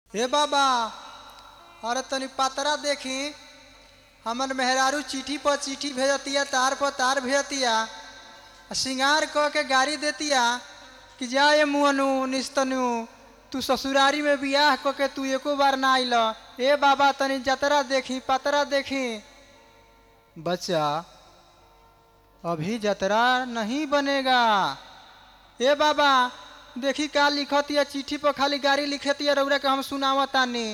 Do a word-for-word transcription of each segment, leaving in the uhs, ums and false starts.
हे बाबा अरे तनी पतरा देखी हमन मेहरारू चिट्ठी पर चिट्ठी भेजतिया तार पर तार भेजतिया सिंगार क के गाड़ी देतिया कि जाए मुअनु निस्तनु तू ससुरारी में बियाह क के तू एको बार ना आइल। ए बाबा तनी जतरा देखी पतरा देखी। बच्चा अभी जतरा नहीं बनेगा। ए बाबा देखी का लिखतिया चिट्ठी पर खाली गाड़ी लिखतिया रउरा के हम सुनावतानी।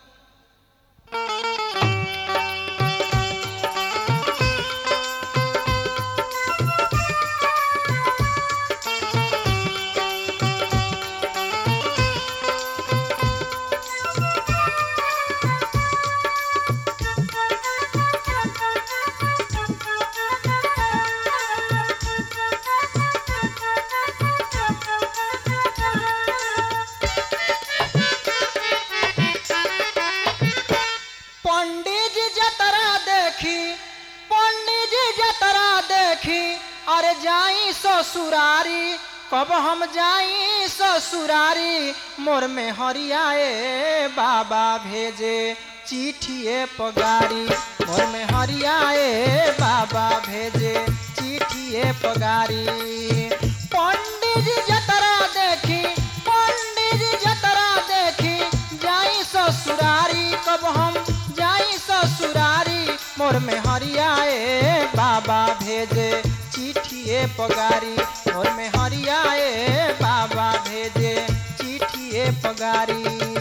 पंडित जी जतरा देखी पंडित जी जतरा देखी अरे जाई ससुरारी कब हम जाई ससुरारी मोर में हरियाए बाबा भेजे चिट्ठिए पगारी मोर में हरियाए बाबा भेजे चिट्ठिए पगारी। पंडित जी जतरा देखी पंडित जी जतरा देखी जाई ससुरारी कब हम जाई ससुरारी मोर में हरियाए बाबा भेजे चिट्ठिए पगारी मोर में हरियाए बाबा भेजे चिट्ठिए पगारी।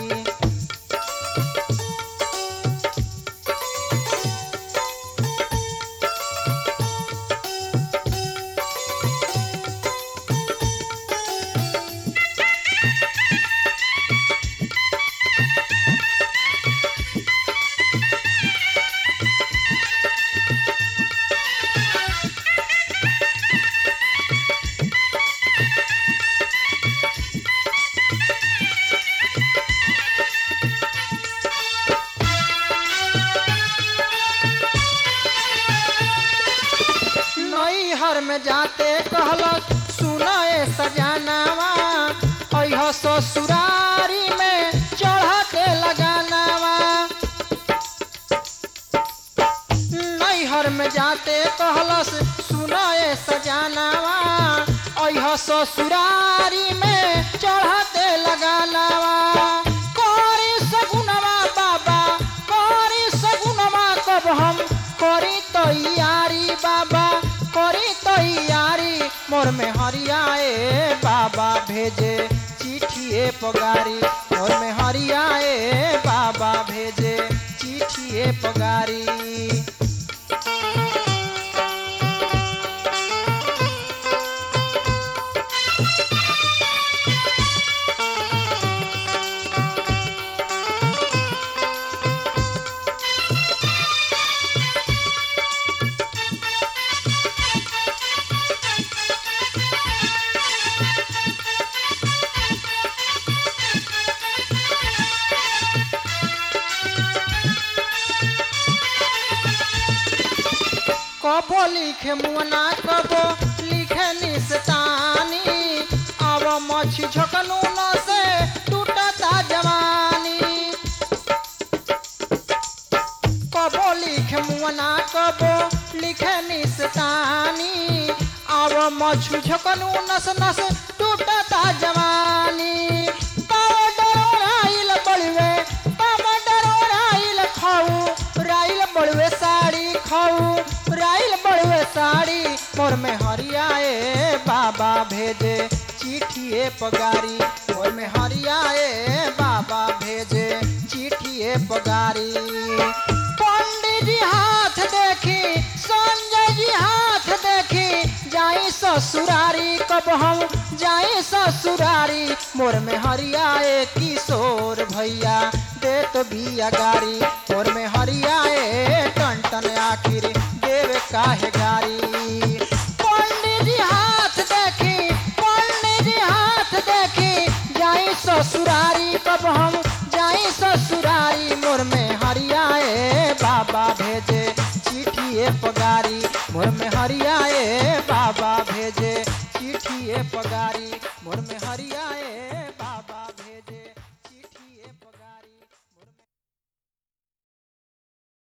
नैहर में जाते कहलक सुनाए सजानावा अह ससुरारी में चढ़ते लगानावा। नैहर में जाते कहलस सुनाए सजानावा अह ससुरारी में चढ़ते लगानावा। करी सगुनवा बाबा करी सगुनवा कब हम करी तैयारी बाबा करी तैयारी मोर में हरियाए बाबा भेजे चिट्ठिए पगारी मोर में हरियाए बाबा भेजे चिट्ठिए पगारी। कबो लिखे मुना कबो लिखे निस्तानी अब मछी झकनून से टूटता जवानी। कबो लिखे मुना कबो लिखे निस्तानी अब मछू झकनून से नस टूटता जवानी। पाउडर राइल बड़वे पाउडर राइल खाऊ राइल बड़वे साड़ी खाऊ राइल बड़वे साड़ी मोर में हरियाए बाबा भेजे चिट्ठिए पगारी मोर में हरियाए बाबा भेजे चिट्ठिए पगारी। पंडित जी हाथ देखी संजय जी हाथ देखी जाई ससुरारी कब हम जाई ससुरारी मोर में हरियाए किशोर भैया देत बिया गारी मोर में हरियाए टन टन आखिर देवे काहे गारी। पंडित जी हाथ देखी पंडित जी हाथ देखी जाई ससुरारी कब हम